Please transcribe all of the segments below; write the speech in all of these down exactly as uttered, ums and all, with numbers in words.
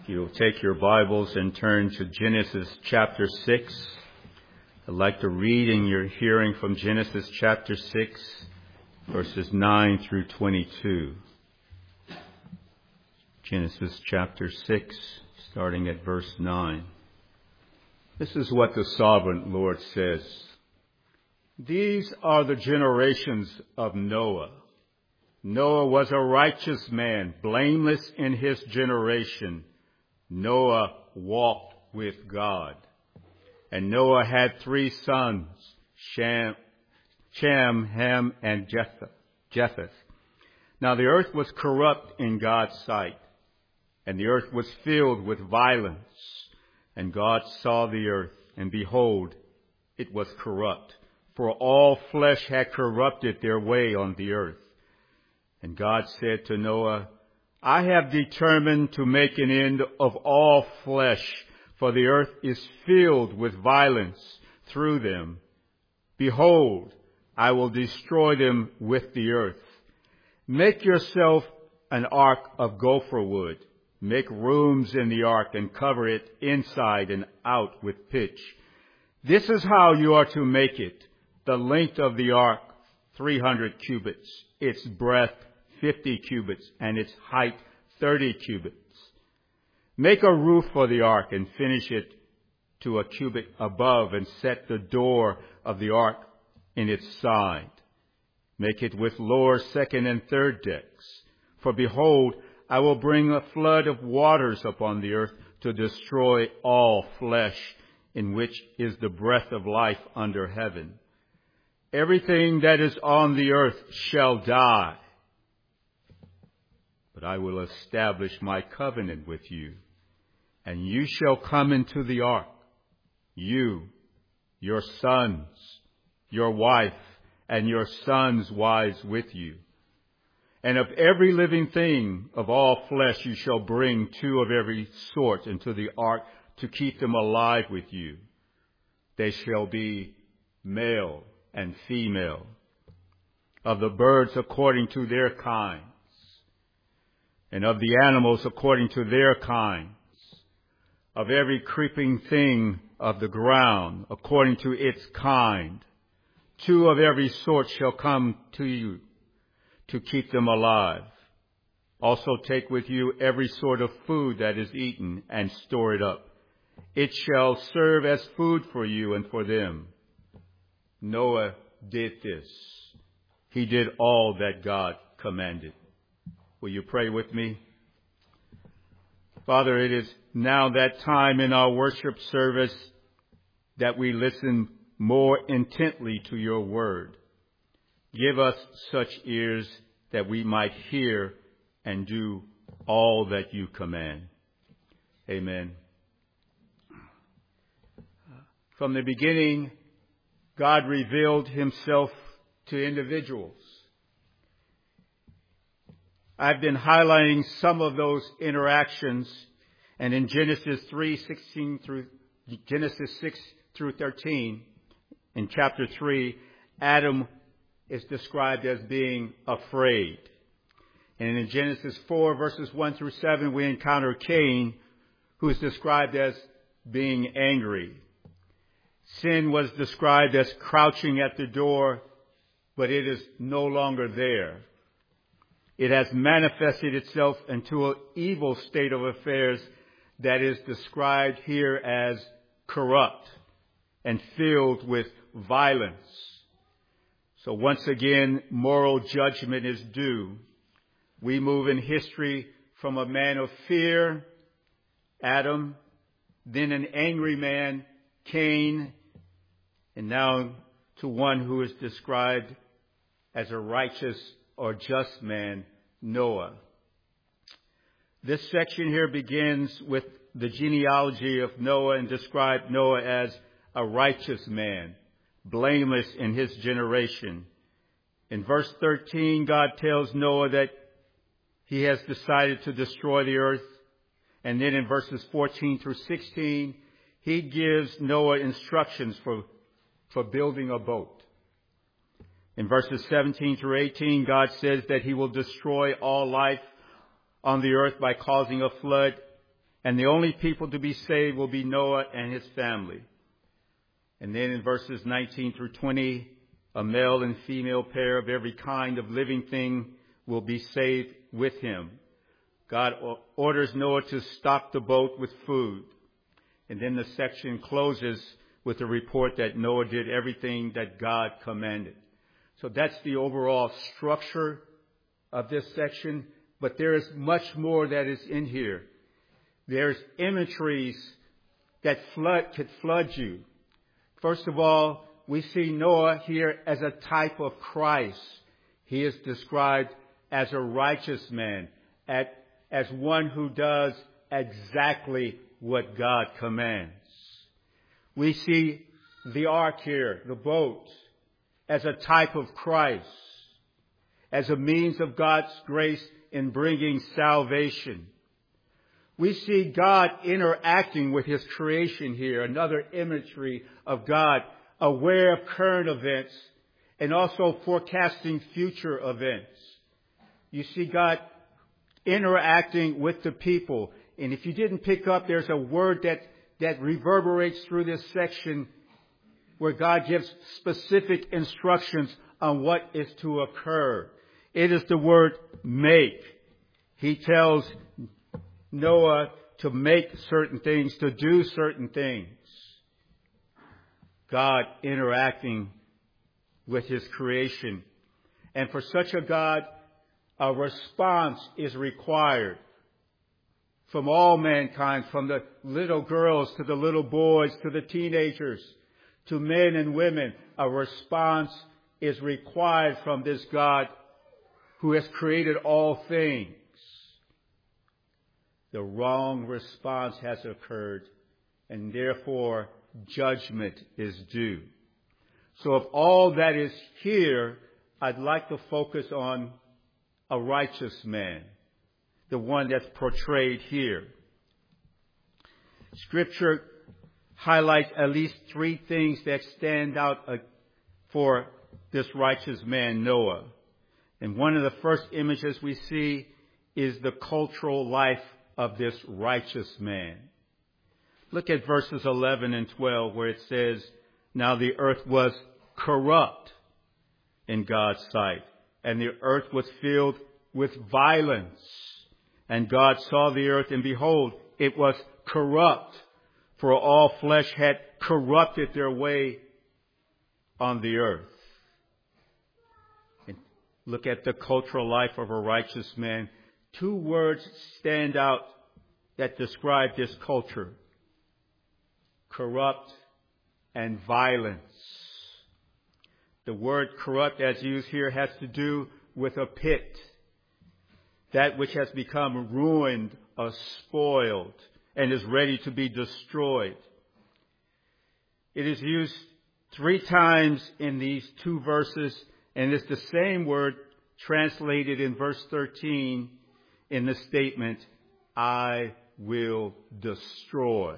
If you'll take your Bibles and turn to Genesis chapter six. I'd like to read in your hearing from Genesis chapter six, verses nine through twenty-two. Genesis chapter six, starting at verse nine. This is what the sovereign Lord says. These are the generations of Noah. Noah was a righteous man, blameless in his generation. Noah walked with God. And Noah had three sons, Shem, Shem, Ham, and Japheth. Now the earth was corrupt in God's sight, and the earth was filled with violence. And God saw the earth, and behold, it was corrupt, for all flesh had corrupted their way on the earth. And God said to Noah, I have determined to make an end of all flesh, for the earth is filled with violence through them. Behold, I will destroy them with the earth. Make yourself an ark of gopher wood. Make rooms in the ark and cover it inside and out with pitch. This is how you are to make it. The length of the ark, three hundred cubits. Its breadth, fifty cubits, and its height thirty cubits. Make a roof for the ark and finish it to a cubit above, and set the door of the ark in its side. Make it with lower, second, and third decks. For behold, I will bring a flood of waters upon the earth to destroy all flesh, in which is the breath of life under heaven. Everything that is on the earth shall die. But I will establish my covenant with you, and you shall come into the ark, you, your sons, your wife, and your sons' wives with you. And of every living thing of all flesh you shall bring two of every sort into the ark to keep them alive with you. They shall be male and female, of the birds according to their kinds, and of the animals according to their kinds, of every creeping thing of the ground according to its kind. Two of every sort shall come to you to keep them alive. Also take with you every sort of food that is eaten, and store it up. It shall serve as food for you and for them. Noah did this. He did all that God commanded. Will you pray with me? Father, it is now that time in our worship service that we listen more intently to your word. Give us such ears that we might hear and do all that you command. Amen. From the beginning, God revealed himself to individuals. I've been highlighting some of those interactions, and in Genesis three sixteen through Genesis six through thirteen, in chapter three, Adam is described as being afraid. And in Genesis four verses one through seven, we encounter Cain, who is described as being angry. Sin was described as crouching at the door, but it is no longer there. It has manifested itself into an evil state of affairs that is described here as corrupt and filled with violence. So once again, moral judgment is due. We move in history from a man of fear, Adam, then an angry man, Cain, and now to one who is described as a righteous or just man, Noah. This section here begins with the genealogy of Noah and described Noah as a righteous man, blameless in his generation. In verse thirteen, God tells Noah that he has decided to destroy the earth. And then in verses fourteen through sixteen, he gives Noah instructions for, for building a boat. In verses seventeen through eighteen, God says that he will destroy all life on the earth by causing a flood. And the only people to be saved will be Noah and his family. And then in verses nineteen through twenty, a male and female pair of every kind of living thing will be saved with him. God orders Noah to stock the boat with food. And then the section closes with a report that Noah did everything that God commanded. So that's the overall structure of this section. But there is much more that is in here. There's imageries that flood, could flood you. First of all, we see Noah here as a type of Christ. He is described as a righteous man, as one who does exactly what God commands. We see the ark here, the boat, as a type of Christ, as a means of God's grace in bringing salvation. We see God interacting with his creation here, another imagery of God, aware of current events and also forecasting future events. You see God interacting with the people. And if you didn't pick up, there's a word that, that reverberates through this section where God gives specific instructions on what is to occur. It is the word make. He tells Noah to make certain things, to do certain things. God interacting with his creation. And for such a God, a response is required from all mankind, from the little girls to the little boys to the teenagers to men and women. A response is required from this God who has created all things. The wrong response has occurred, and therefore judgment is due. So of all that is here, I'd like to focus on a righteous man, the one that's portrayed here. Scripture highlights at least three things that stand out for this righteous man, Noah. And one of the first images we see is the cultural life of this righteous man. Look at verses eleven and twelve where it says, "Now the earth was corrupt in God's sight, and the earth was filled with violence. And God saw the earth, and behold, it was corrupt, for all flesh had corrupted their way on the earth." And look at the cultural life of a righteous man. Two words stand out that describe this culture: corrupt and violence. The word corrupt, as used here, has to do with a pit, that which has become ruined or spoiled and is ready to be destroyed. It is used three times in these two verses, and it's the same word translated in verse thirteen in the statement, "I will destroy."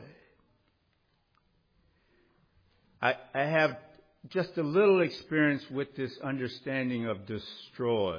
I, I have just a little experience with this understanding of destroy.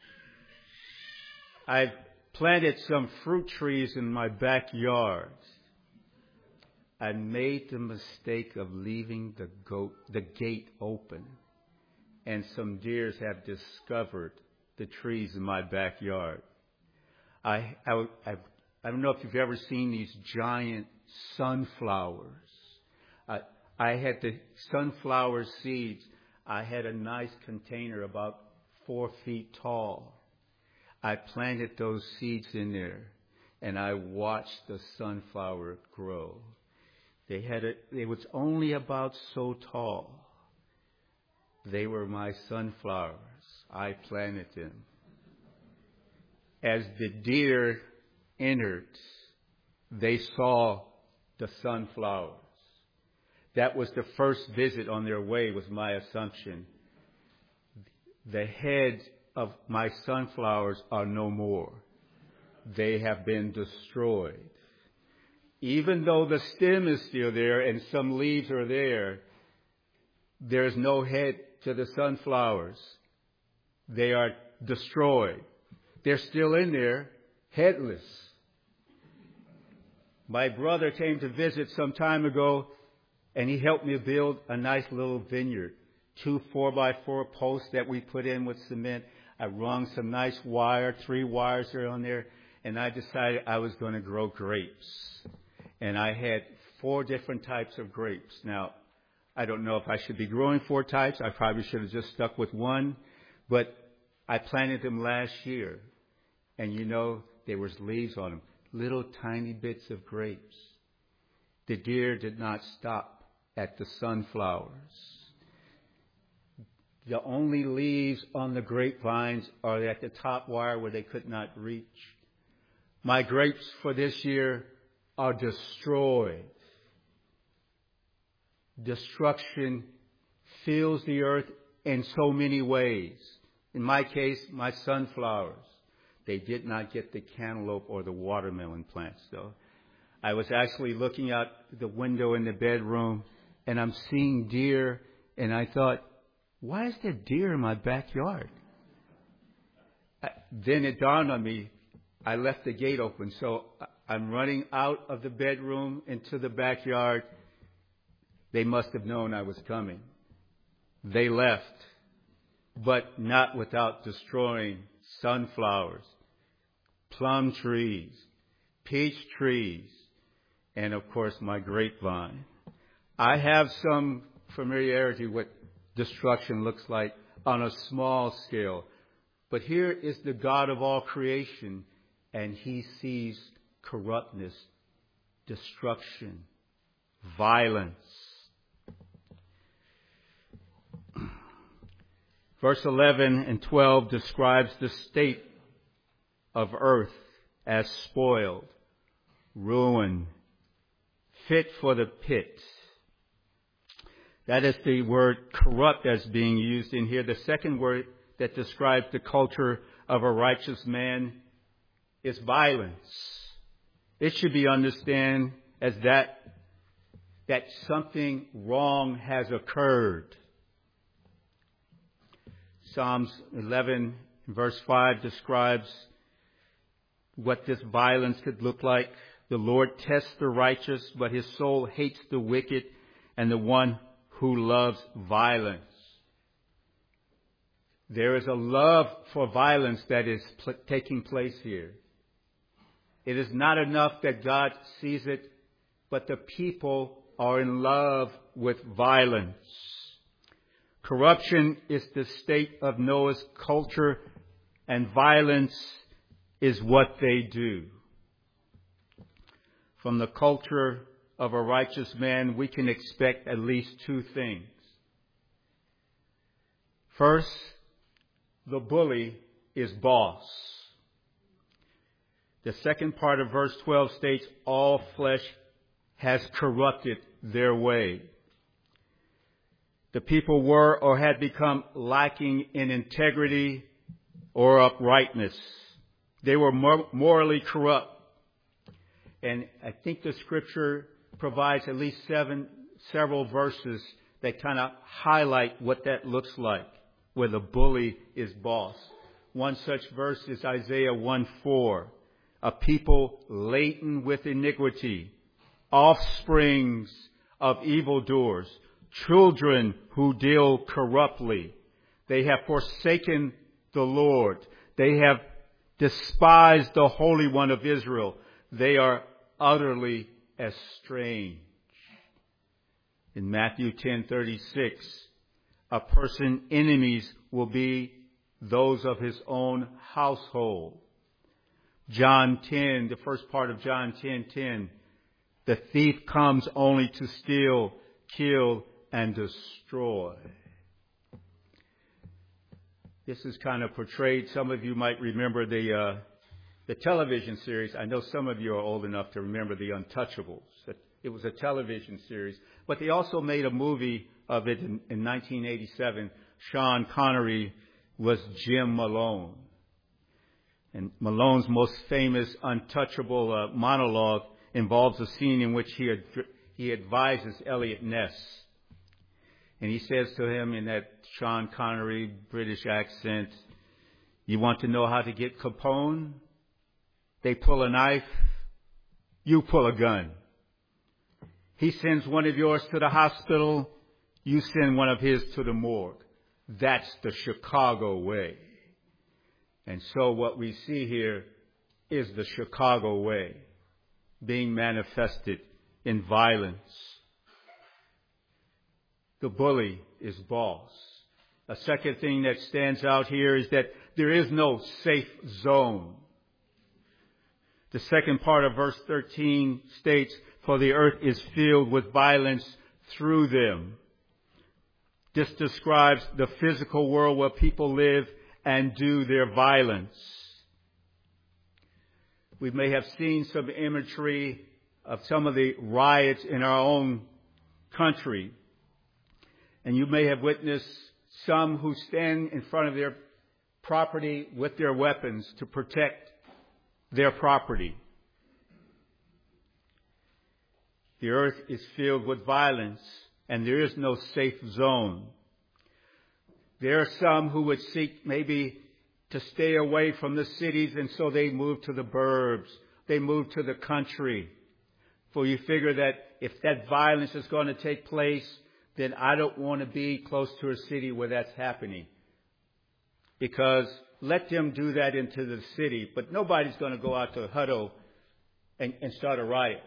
I've planted some fruit trees in my backyard. I made the mistake of leaving the goat, the gate open, and some deers have discovered the trees in my backyard. I, I, I, I don't know if you've ever seen these giant sunflowers. I, I had the sunflower seeds. I had a nice container about four feet tall. I planted those seeds in there, and I watched the sunflower grow. They had a, it was only about so tall. They were my sunflowers. I planted them. As the deer entered, they saw the sunflowers. That was the first visit on their way, was my assumption. The heads of my sunflowers are no more. They have been destroyed. Even though the stem is still there and some leaves are there, there's no head to the sunflowers. They are destroyed. They're still in there, headless. My brother came to visit some time ago, and he helped me build a nice little vineyard. Two four by four posts that we put in with cement. I wrung some nice wire, three wires are on there, and I decided I was going to grow grapes. And I had four different types of grapes. Now, I don't know if I should be growing four types. I probably should have just stuck with one. But I planted them last year. And you know, there was leaves on them. Little tiny bits of grapes. The deer did not stop at the sunflowers. The only leaves on the grapevines are at the top wire where they could not reach. My grapes for this year are destroyed. Destruction fills the earth in so many ways. In my case, my sunflowers. They did not get the cantaloupe or the watermelon plants, though. I was actually looking out the window in the bedroom, and I'm seeing deer, and I thought, why is there deer in my backyard? I, then it dawned on me, I left the gate open, so I'm running out of the bedroom into the backyard. They must have known I was coming. They left, but not without destroying sunflowers, plum trees, peach trees, and of course my grapevine. I have some familiarity with destruction looks like on a small scale. But here is the God of all creation, and he sees corruptness, destruction, violence. Verse eleven and twelve describes the state of earth as spoiled, ruined, fit for the pit. That is the word corrupt as being used in here. The second word that describes the culture of a righteous man is violence. It should be understood as that, that something wrong has occurred. Psalms eleven, verse five describes what this violence could look like. The Lord tests the righteous, but his soul hates the wicked and the one who loves violence. There is a love for violence that is pl- taking place here. It is not enough that God sees it, but the people are in love with violence. Corruption is the state of Noah's culture, and violence is what they do. From the culture of a righteous man, we can expect at least two things. First, the bully is boss. The second part of verse twelve states, all flesh has corrupted their way. The people were or had become lacking in integrity or uprightness. They were mor- morally corrupt. And I think the scripture provides at least seven, several verses that kind of highlight what that looks like, where the bully is boss. One such verse is Isaiah one four. A people laden with iniquity, offsprings of evildoers, children who deal corruptly. They have forsaken the Lord. They have despised the Holy One of Israel. They are utterly estranged. In Matthew ten thirty-six, a person's enemies will be those of his own household. John ten, the first part of John ten ten, the thief comes only to steal, kill, and destroy. This is kind of portrayed. Some of you might remember the uh, the television series. I know some of you are old enough to remember The Untouchables. It was a television series, but they also made a movie of it in, in nineteen eighty-seven. Sean Connery was Jim Malone. And Malone's most famous untouchable uh, monologue involves a scene in which he ad- he advises Elliot Ness. And he says to him in that Sean Connery British accent, "You want to know how to get Capone? They pull a knife, you pull a gun. He sends one of yours to the hospital, you send one of his to the morgue. That's the Chicago way. And so what we see here is the Chicago way being manifested in violence. The bully is boss. A second thing that stands out here is that there is no safe zone. The second part of verse thirteen states, for the earth is filled with violence through them. This describes the physical world where people live and do their violence. We may have seen some imagery of some of the riots in our own country. And you may have witnessed some who stand in front of their property with their weapons to protect their property. The earth is filled with violence, and there is no safe zone. There are some who would seek maybe to stay away from the cities, and so they move to the burbs. They move to the country. For you figure that if that violence is going to take place, then I don't want to be close to a city where that's happening. Because let them do that into the city, but nobody's going to go out to Hutto and, and start a riot.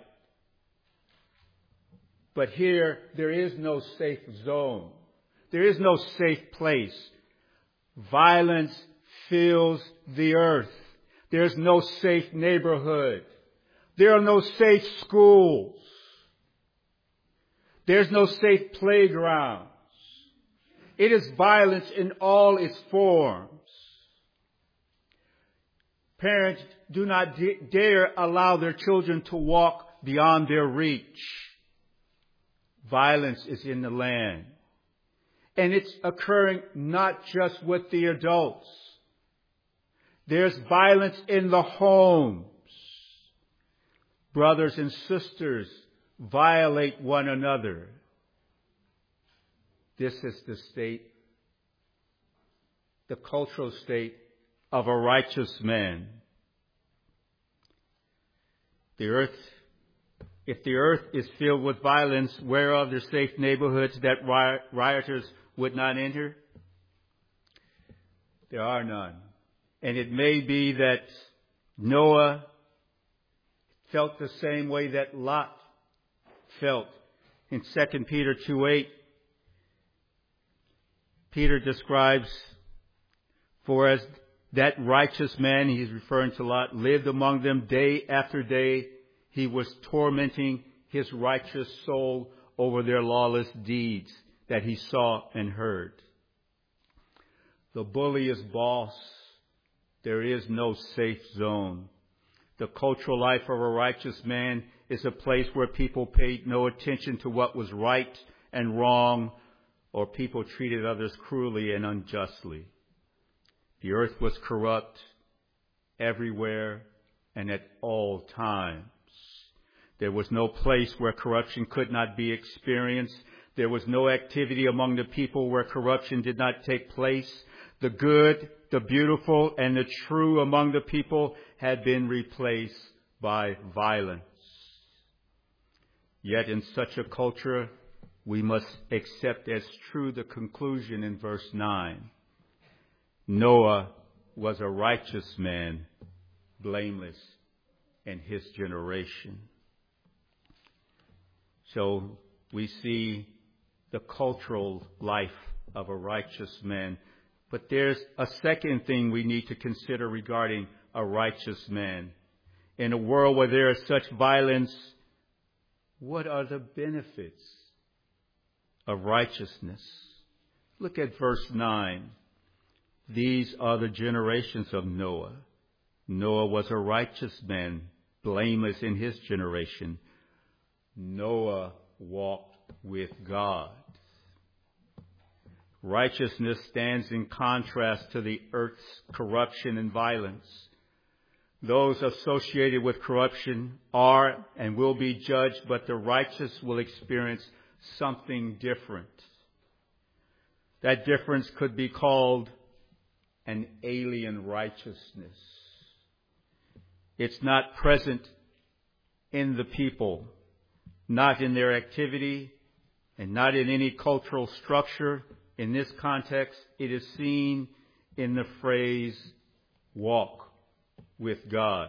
But here, there is no safe zone. There is no safe place. Violence fills the earth. There's no safe neighborhood. There are no safe schools. There's no safe playgrounds. It is violence in all its forms. Parents do not d- dare allow their children to walk beyond their reach. Violence is in the land. And it's occurring not just with the adults. There's violence in the homes. Brothers and sisters violate one another. This is the state, the cultural state of a righteous man. The earth, if the earth is filled with violence, where are there safe neighborhoods that rioters would not enter? There are none. And it may be that Noah felt the same way that Lot felt. In Second Peter two eight, Peter describes, for as that righteous man, he's referring to Lot, lived among them day after day, he was tormenting his righteous soul over their lawless deeds that he saw and heard. The bully is boss. There is no safe zone. The cultural life of a righteous man is a place where people paid no attention to what was right and wrong, or people treated others cruelly and unjustly. The earth was corrupt everywhere and at all times. There was no place where corruption could not be experienced. There was no activity among the people where corruption did not take place. The good, the beautiful, and the true among the people had been replaced by violence. Yet in such a culture, we must accept as true the conclusion in verse nine. Noah was a righteous man, blameless in his generation. So we see the cultural life of a righteous man. But there's a second thing we need to consider regarding a righteous man. In a world where there is such violence, what are the benefits of righteousness? Look at verse nine. These are the generations of Noah. Noah was a righteous man, blameless in his generation. Noah walked with God. Righteousness stands in contrast to the earth's corruption and violence. Those associated with corruption are and will be judged, but the righteous will experience something different. That difference could be called an alien righteousness. It's not present in the people, not in their activity and not in any cultural structure. In this context, it is seen in the phrase, walk with God.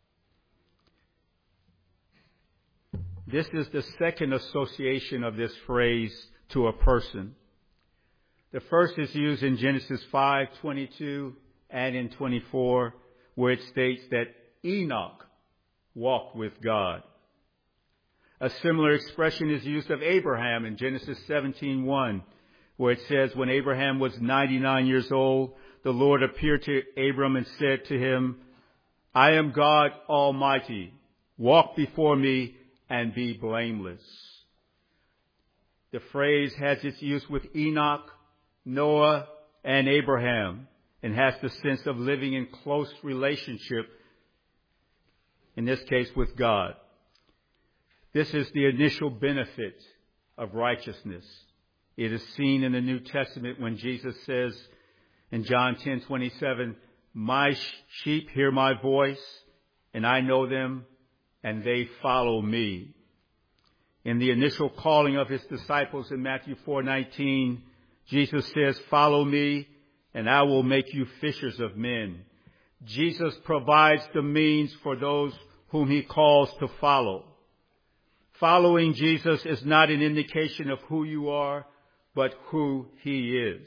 This is the second association of this phrase to a person. The first is used in Genesis five twenty-two and in twenty-four, where it states that Enoch walked with God. A similar expression is used of Abraham in Genesis seventeen one, where it says, when Abraham was ninety-nine years old, the Lord appeared to Abram and said to him, I am God Almighty. Walk before me and be blameless. The phrase has its use with Enoch, Noah, and Abraham, and has the sense of living in close relationship, in this case with God. This is the initial benefit of righteousness. It is seen in the New Testament when Jesus says in John ten twenty-seven, my sheep hear my voice, and I know them, and they follow me. In the initial calling of his disciples in Matthew four nineteen, Jesus says, follow me, and I will make you fishers of men. Jesus provides the means for those whom he calls to follow. Following Jesus is not an indication of who you are, but who he is.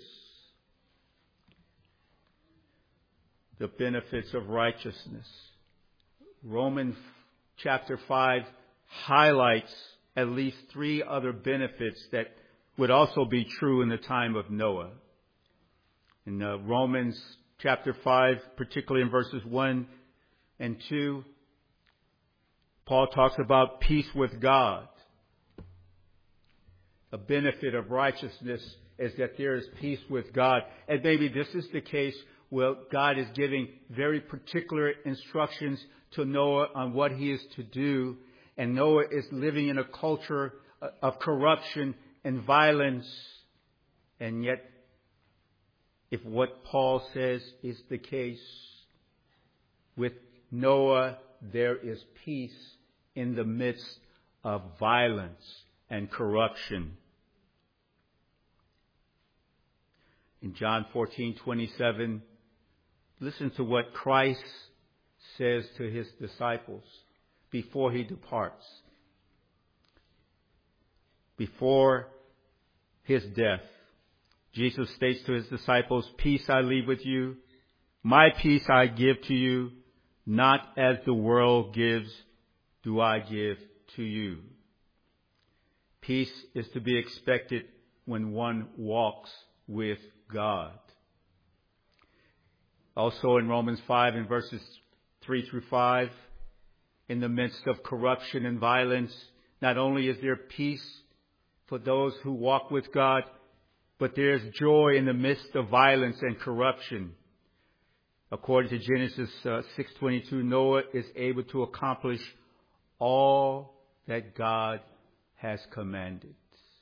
The benefits of righteousness. Romans chapter five highlights at least three other benefits that would also be true in the time of Noah. In uh, Romans chapter five, particularly in verses one and two, Paul talks about peace with God. A benefit of righteousness is that there is peace with God. And maybe this is the case where God is giving very particular instructions to Noah on what he is to do. And Noah is living in a culture of corruption and violence. And yet, if what Paul says is the case, with Noah, there is peace in the midst of violence and corruption. In John fourteen twenty-seven, listen to what Christ says to his disciples before he departs. Before his death, Jesus states to his disciples, peace I leave with you, my peace I give to you, not as the world gives, do I give to you. Peace is to be expected when one walks with God. Also in Romans five in verses three through five, in the midst of corruption and violence, not only is there peace for those who walk with God, but there's joy in the midst of violence and corruption. According to Genesis uh, six twenty-two, Noah is able to accomplish all that God has commanded.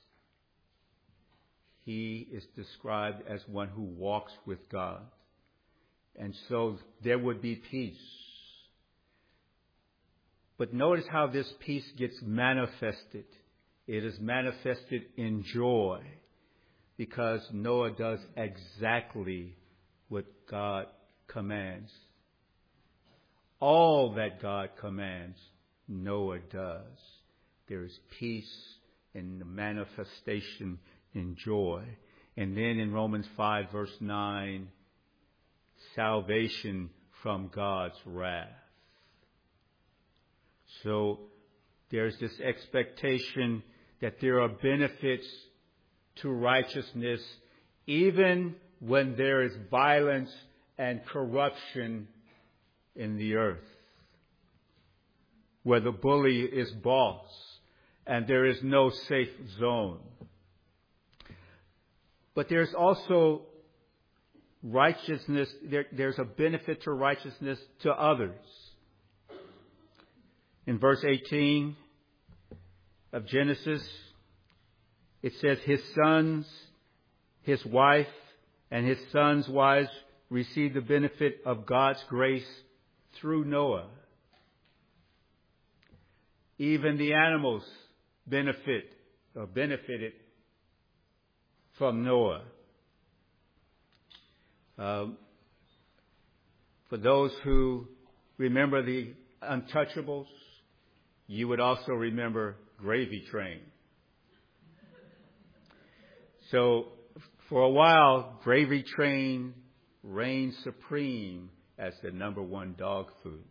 He is described as one who walks with God. And so there would be peace. But notice how this peace gets manifested. It is manifested in joy because Noah does exactly what God commands. All that God commands, Noah does. There is peace in the manifestation in joy. And then in Romans five verse nine, salvation from God's wrath. So there's this expectation that there are benefits to righteousness even when there is violence and corruption in the earth, where the bully is boss and there is no safe zone. But there's also righteousness, there, there's a benefit to righteousness to others. In verse eighteen of Genesis, it says, his sons, his wife, and his sons' wives received the benefit of God's grace through Noah. Even the animals benefit or benefited from Noah. Um, for those who remember the Untouchables, you would also remember Gravy Train. So for a while, Gravy Train reigned supreme as the number one dog food.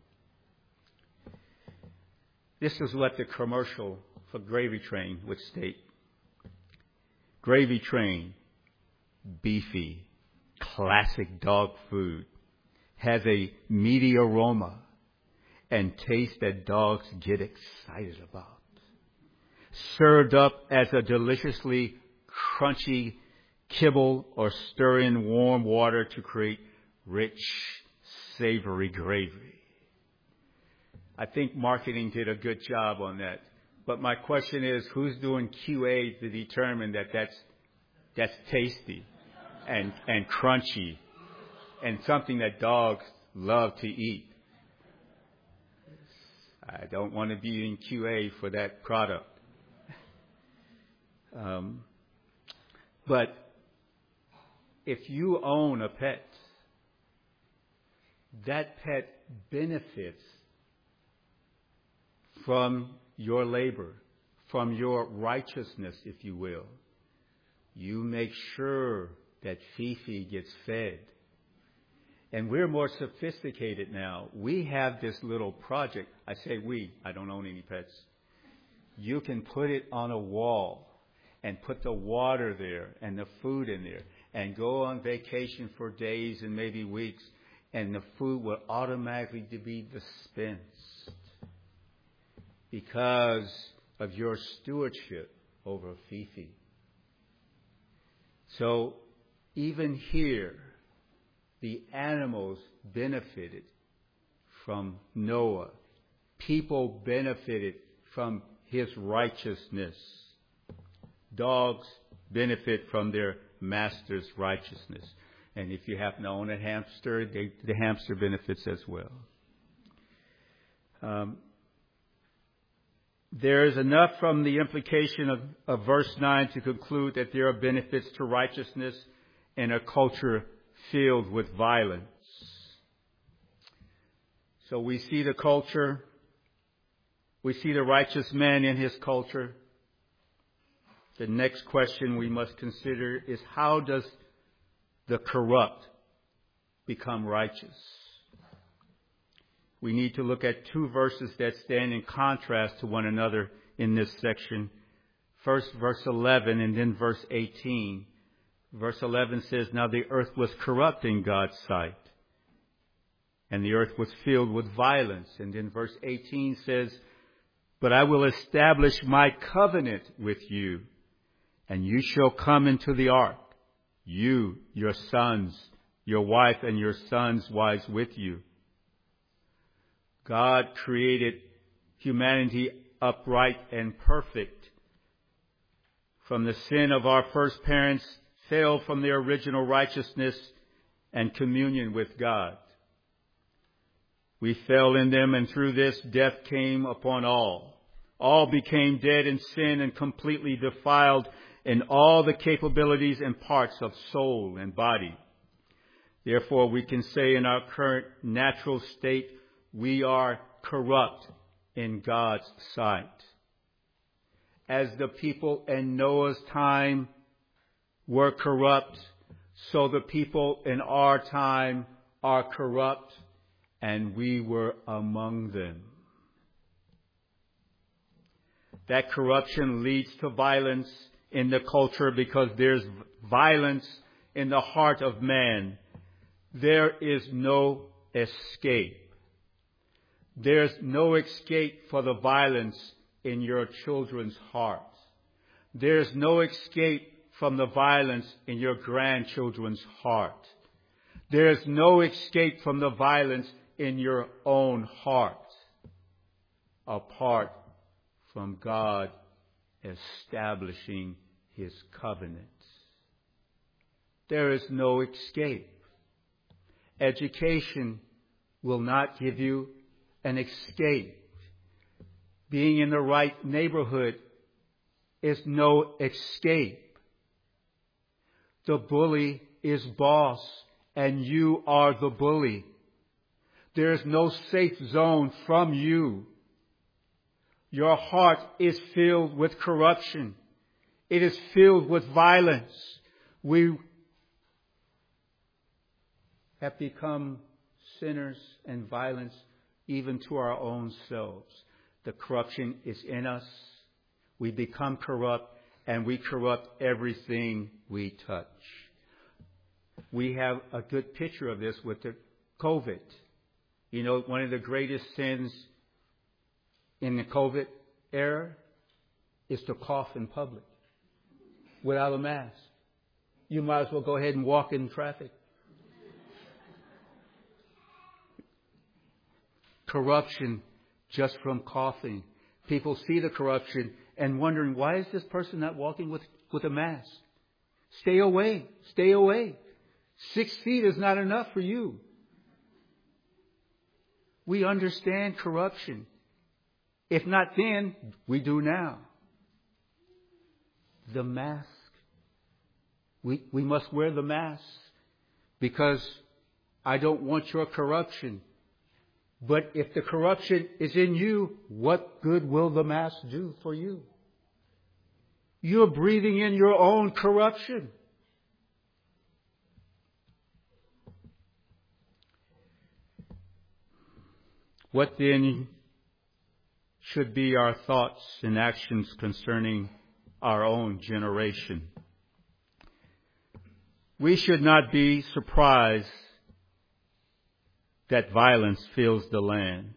This is what the commercial for Gravy Train would state. Gravy Train, beefy, classic dog food, has a meaty aroma and taste that dogs get excited about. Served up as a deliciously crunchy kibble or stir in warm water to create rich, savory gravy. I think marketing did a good job on that. But my question is, who's doing Q A to determine that that's, that's tasty and, and crunchy and something that dogs love to eat? I don't want to be in Q A for that product. Um, but if you own a pet, that pet benefits from your labor, from your righteousness, if you will. You make sure that Fifi gets fed. And we're more sophisticated now. We have this little project. I say we, I don't own any pets. You can put it on a wall and put the water there and the food in there and go on vacation for days and maybe weeks, and the food will automatically be dispensed because of your stewardship over Fifi. So even here, the animals benefited from Noah. People benefited from his righteousness. Dogs benefit from their master's righteousness. And if you happen to own a hamster, they, the hamster benefits as well. Um, there is enough from the implication of, of verse nine to conclude that there are benefits to righteousness in a culture filled with violence. So we see the culture. We see the righteous man in his culture. The next question we must consider is, how does the corrupt become righteous? We need to look at two verses that stand in contrast to one another in this section. First, verse eleven, and then verse eighteen. Verse eleven says, now the earth was corrupt in God's sight, and the earth was filled with violence. And then verse eighteen says, but I will establish my covenant with you, and you shall come into the ark, you, your sons, your wife, and your sons' wives with you. God created humanity upright and perfect. From the sin of our first parents, fell from their original righteousness and communion with God. We fell in them, and through this death came upon all. All became dead in sin and completely defiled in all the capabilities and parts of soul and body. Therefore, we can say in our current natural state, we are corrupt in God's sight. As the people in Noah's time were corrupt, so the people in our time are corrupt, and we were among them. That corruption leads to violence in the culture because there's violence in the heart of man. There is no escape. There's no escape for the violence in your children's hearts. There's no escape from the violence in your grandchildren's heart. There's no escape from the violence in your own heart, apart from God establishing his covenant. There is no escape. Education will not give you an escape. Being in the right neighborhood is no escape. The bully is boss, and you are the bully. There is no safe zone from you. Your heart is filled with corruption. It is filled with violence. We have become sinners and violence even to our own selves. The corruption is in us. We become corrupt, and we corrupt everything we touch. We have a good picture of this with the COVID. You know, one of the greatest sins in the COVID era is to cough in public without a mask. You might as well go ahead and walk in traffic. Corruption just from coughing. People see the corruption and wondering, why is this person not walking with, with a mask? Stay away. Stay away. Six feet is not enough for you. We understand corruption. If not then, we do now. The mask. We, we must wear the mask because I don't want your corruption. But if the corruption is in you, what good will the mask do for you? You're breathing in your own corruption. What then should be our thoughts and actions concerning our own generation? We should not be surprised that violence fills the land.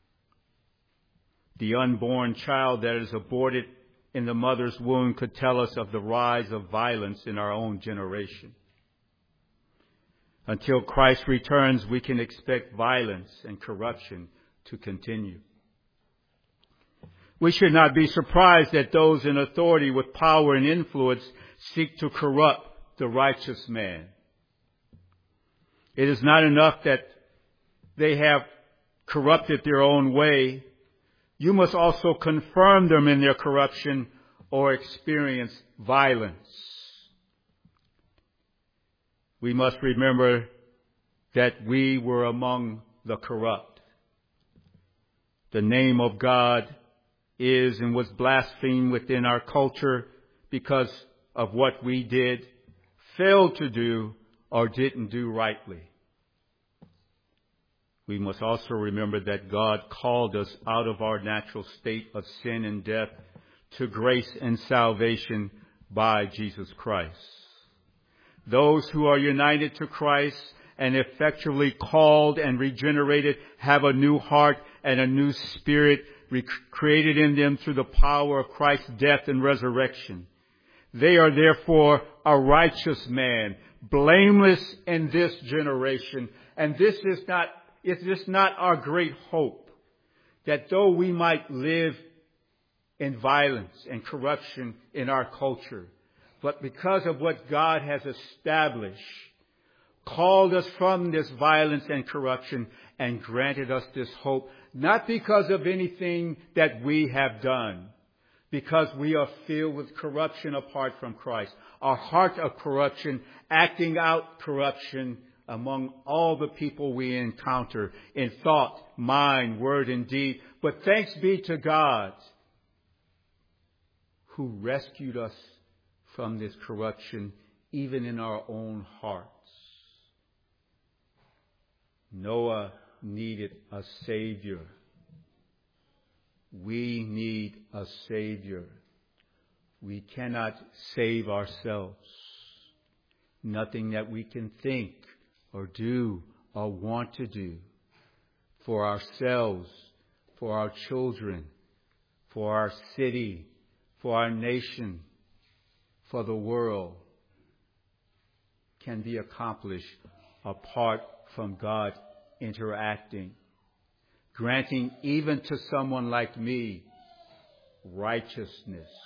The unborn child that is aborted in the mother's womb could tell us of the rise of violence in our own generation. Until Christ returns, we can expect violence and corruption to continue. We should not be surprised that those in authority with power and influence seek to corrupt the righteous man. It is not enough that they have corrupted their own way. You must also confirm them in their corruption or experience violence. We must remember that we were among the corrupt. The name of God is and was blasphemed within our culture because of what we did, failed to do, or didn't do rightly. We must also remember that God called us out of our natural state of sin and death to grace and salvation by Jesus Christ. Those who are united to Christ and effectually called and regenerated have a new heart and a new spirit created in them through the power of Christ's death and resurrection. They are therefore a righteous man, blameless in this generation. And this is not Is this not our great hope? That though we might live in violence and corruption in our culture, but because of what God has established, called us from this violence and corruption and granted us this hope, not because of anything that we have done, because we are filled with corruption apart from Christ, our heart of corruption, acting out corruption among all the people we encounter in thought, mind, word, and deed. But thanks be to God who rescued us from this corruption, even in our own hearts. Noah needed a Savior. We need a Savior. We cannot save ourselves. Nothing that we can think or do or want to do for ourselves, for our children, for our city, for our nation, for the world can be accomplished apart from God interacting, granting even to someone like me righteousness,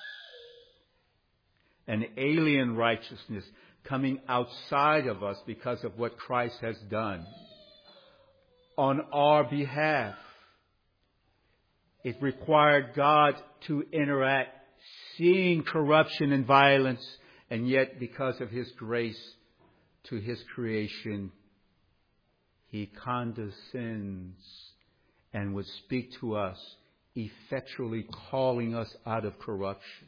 an alien righteousness coming outside of us because of what Christ has done on our behalf. It required God to interact, seeing corruption and violence, and yet because of his grace to his creation, he condescends and would speak to us, effectually calling us out of corruption.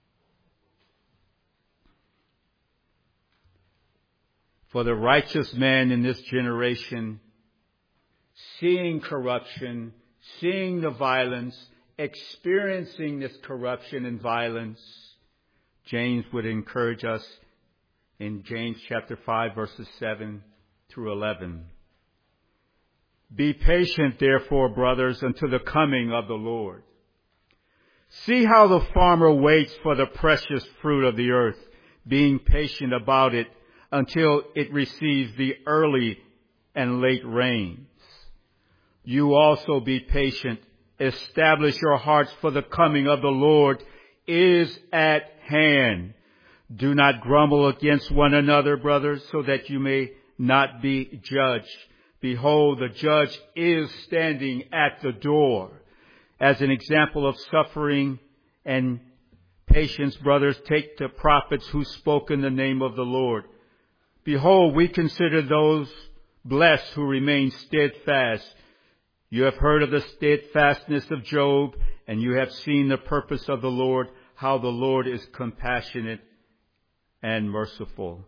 For the righteous man in this generation, seeing corruption, seeing the violence, experiencing this corruption and violence, James would encourage us in James chapter five, verses seven through eleven. Be patient, therefore, brothers, until the coming of the Lord. See how the farmer waits for the precious fruit of the earth, being patient about it until it receives the early and late rains. You also be patient. Establish your hearts, for the coming of the Lord is at hand. Do not grumble against one another, brothers, so that you may not be judged. Behold, the judge is standing at the door. As an example of suffering and patience, brothers, take the prophets who spoke in the name of the Lord. Behold, we consider those blessed who remain steadfast. You have heard of the steadfastness of Job, and you have seen the purpose of the Lord, how the Lord is compassionate and merciful.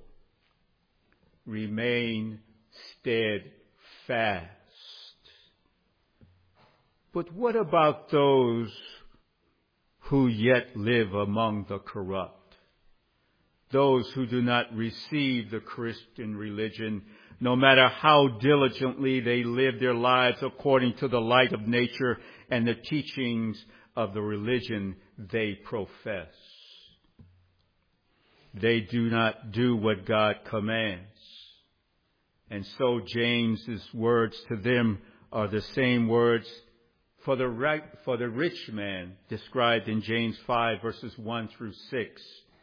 Remain steadfast. But what about those who yet live among the corrupt? Those who do not receive the Christian religion, no matter how diligently they live their lives according to the light of nature and the teachings of the religion they profess. They do not do what God commands. And so James's words to them are the same words for the right, for the rich man described in James five, verses one through six.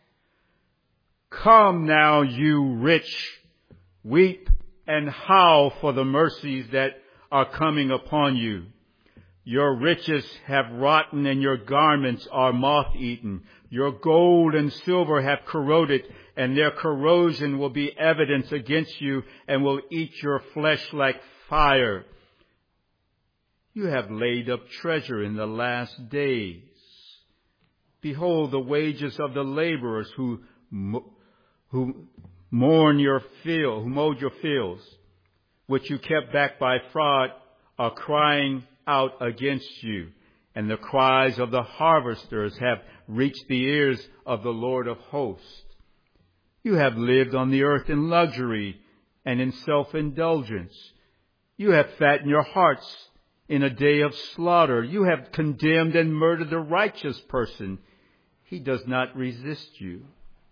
Come now, you rich, weep and howl for the mercies that are coming upon you. Your riches have rotten and your garments are moth-eaten. Your gold and silver have corroded, and their corrosion will be evidence against you and will eat your flesh like fire. You have laid up treasure in the last days. Behold, the wages of the laborers who who mourn your field, who mowed your fields, which you kept back by fraud, are crying out against you. And the cries of the harvesters have reached the ears of the Lord of hosts. You have lived on the earth in luxury and in self-indulgence. You have fattened your hearts in a day of slaughter. You have condemned and murdered the righteous person. He does not resist you.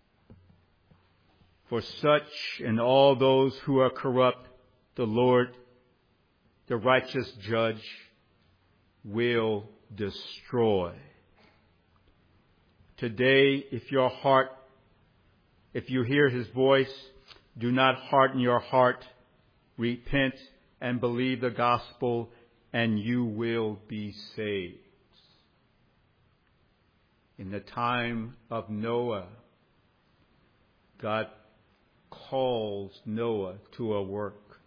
For such and all those who are corrupt, the Lord, the righteous judge, will destroy. Today, if your heart, if you hear his voice, do not harden your heart. Repent and believe the gospel, and you will be saved. In the time of Noah, God calls Noah to a work.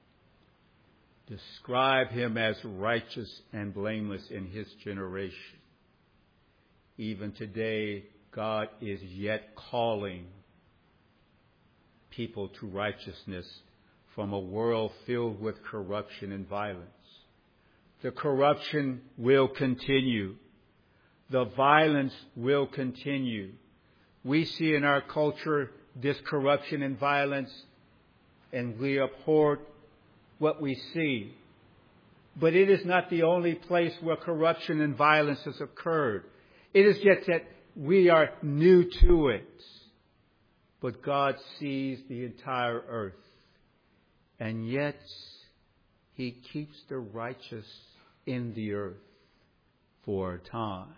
Describe him as righteous and blameless in his generation. Even today, God is yet calling people to righteousness from a world filled with corruption and violence. The corruption will continue. The violence will continue. We see in our culture this corruption and violence, and we abhor what we see. But it is not the only place where corruption and violence has occurred. It is yet that we are new to it. But God sees the entire earth. And yet, he keeps the righteous in the earth for a time.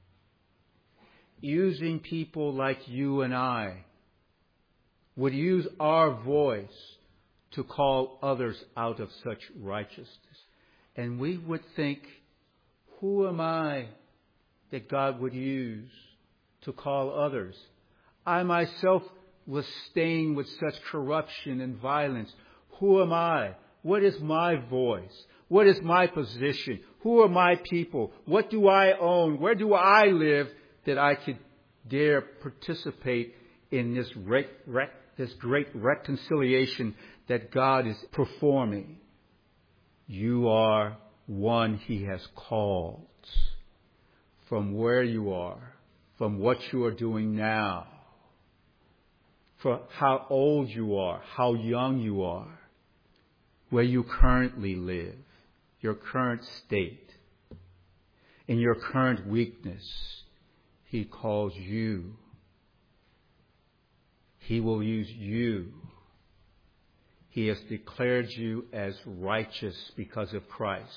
Using people like you and I would use our voice to call others out of such righteousness. And we would think, Who am I that God would use to call others? I myself was stained with such corruption and violence. Who am I? What is my voice? What is my position? Who are my people? What do I own? Where do I live that I could dare participate in this, re- re- this great reconciliation that God is performing? You are one He has called. From where you are, from what you are doing now, for how old you are, how young you are, where you currently live, your current state, in your current weakness, He calls you. He will use you. He has declared you as righteous because of Christ.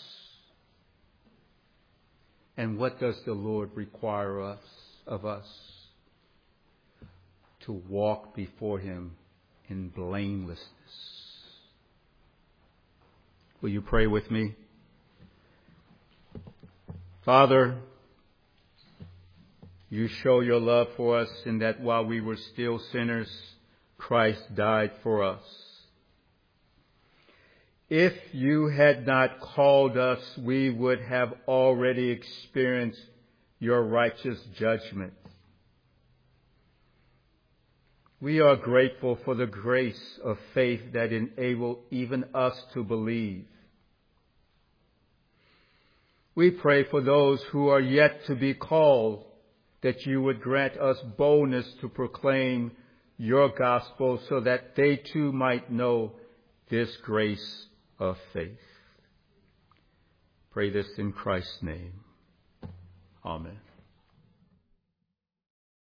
And what does the Lord require us of us? To walk before Him in blamelessness. Will you pray with me? Father, you show your love for us in that while we were still sinners, Christ died for us. If you had not called us, we would have already experienced your righteous judgment. We are grateful for the grace of faith that enabled even us to believe. We pray for those who are yet to be called, that you would grant us boldness to proclaim your gospel so that they too might know this grace of faith. Pray this in Christ's name. Amen.